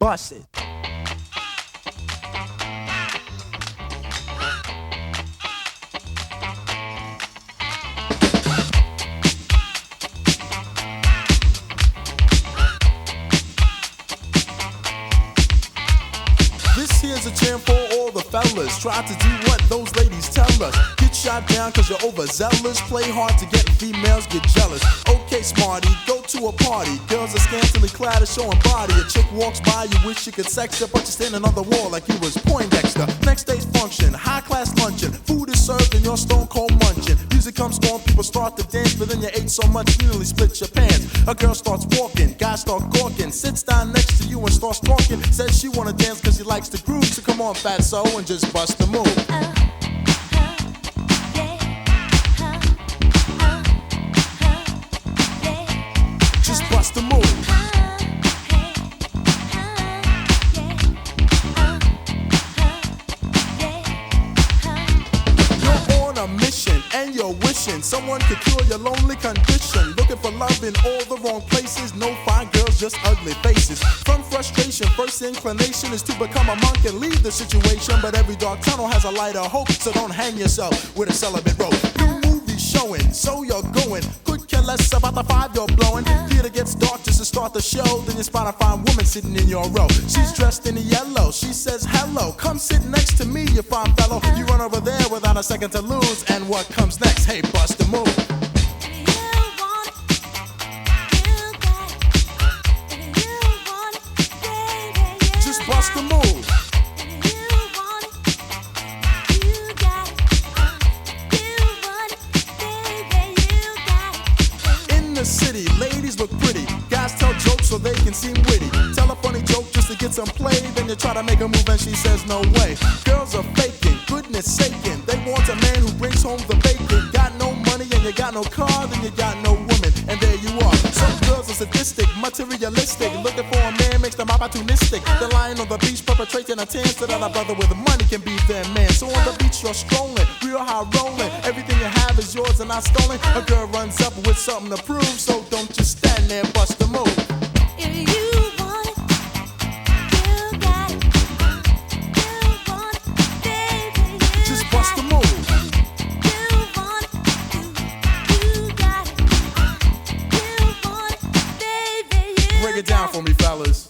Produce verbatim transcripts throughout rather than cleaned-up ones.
bust it. Here's a jam for all the fellas. Try to do what those ladies tell us. Get shot down cause you're overzealous. Play hard to get females, get jealous. Okay, smarty, go to a party. Girls are scantily clad and showing body. A chick walks by, you wish you could sex her, but you're standing on the wall like you was Poindexter. Next day's function, high class luncheon. Food is served and you're stone cold munching. Music comes on, people start to dance, but then you ate so much you nearly split your pants. A girl starts walking, guys start gawking. Sits down next to you and starts talking. Says she wanna dance cause she likes to groove. So come on, fatso, and just bust the move. Uh. The move. You're on a mission and you're wishing someone could cure your lonely condition. Looking for love in all the wrong places. No fine girls, just ugly faces. From frustration, first inclination is to become a monk and leave the situation. But every dark tunnel has a light of hope, so don't hang yourself with a celibate rope. New movie showing, so you're going. Could care less about the five you're blowing. Theater gets dark just to start the show. Then you spot a fine woman sitting in your row. She's dressed in yellow. She says hello. Come sit next to me, you fine fellow. You run over there without a second to lose. And what comes next? Hey, bust the move. Just bust the move. City, ladies look pretty. Guys tell jokes so they can seem witty. Tell a funny joke just to get some play. Then you try to make a move and she says no way. Girls are faking, goodness saking. They want a man who brings home the bacon. Got no money and you got no car, then you got no woman. And there you are. Some girls are sadistic, materialistic. Looking for a man makes them opportunistic. They're lying on the beach perpetrating a tan so that a brother with money can be their man. So on the beach you're strolling, real high rolling. Everything you have is yours and not stolen. A girl runs up with something to prove. So don't just stand there and bust the move. If you want it, you got it. You want it, baby, you just bust the move. You want it, you, you got it. You want it, baby, you break it down for me, fellas.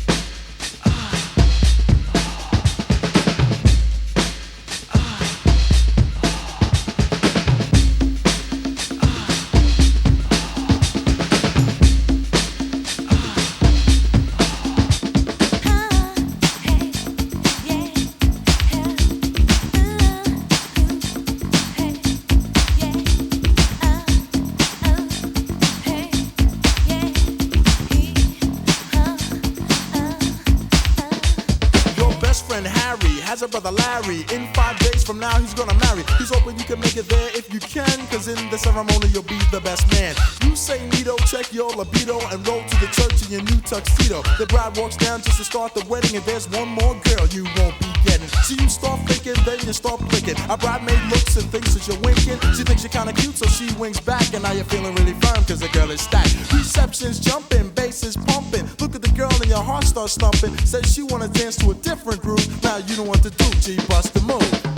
Has a brother Larry. In five days from now he's gonna marry. He's hoping you can make it there if you can, cause in the ceremony you'll be the best man. You say neato, check your libido, and roll to the church in your new tuxedo. The bride walks down just to start the wedding, and there's one more girl you won't be getting. So you start thinking, then you start blinking. A bridesmaid looks and thinks that you're winking. She thinks you're kinda cute, so she winks back, and now you're feeling really firm cause the girl is stacked. Reception's jumping, bass is pumping. Look at the girl and your heart starts thumping. Says she wanna dance to a different groove. Now you don't want to do, G, bust the move.